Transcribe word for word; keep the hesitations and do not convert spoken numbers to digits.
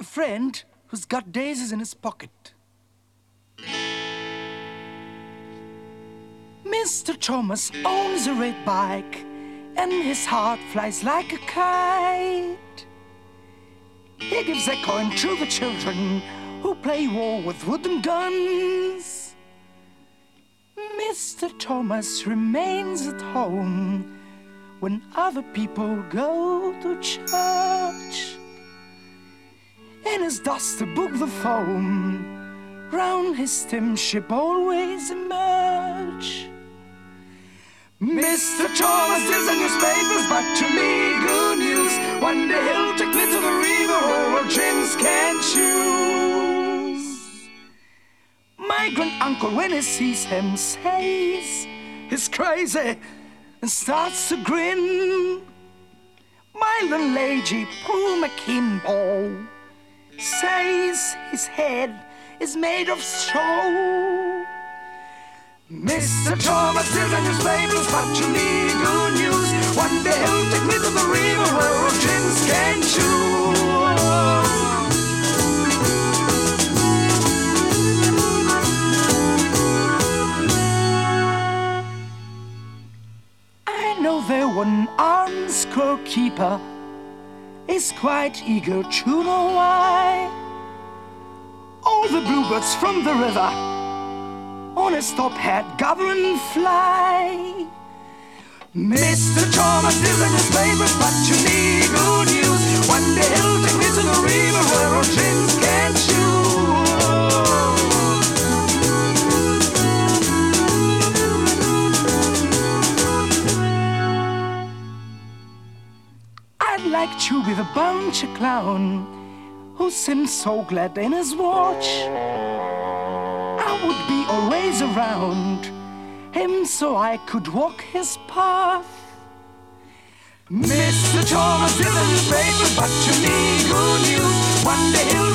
A friend who's got daisies in his pocket. Mister Thomas owns a red bike, and his heart flies like a kite. He gives a coin to the children who play war with wooden guns. Mister Thomas remains at home when other people go to church. In his duster book the foam round his steamship always emerge. Mister Thomas deals in newspapers, but to me good news. One day he'll take me to the river where dreams can choose. My grand-uncle, when he sees him, says he's crazy and starts to grin. My landlady, Prue McKimbo, says his head is made of straw. Mister Thomas deals in newspapers, but to me good news. One day he'll take me to the river where oceans can choose. I know there one armed squirrel keeper is quite eager to know why all the bluebirds from the river on his top hat gather and fly. Mister Thomas deals in newspapers, but to me good news. One day he'll take me to the river where oceans can choose. I'd like to be the bunch of clown who seems so glad in his watch. I would be always around him so I could walk his path. Mister Thomas deals in newspapers, but to me good news. One day he'll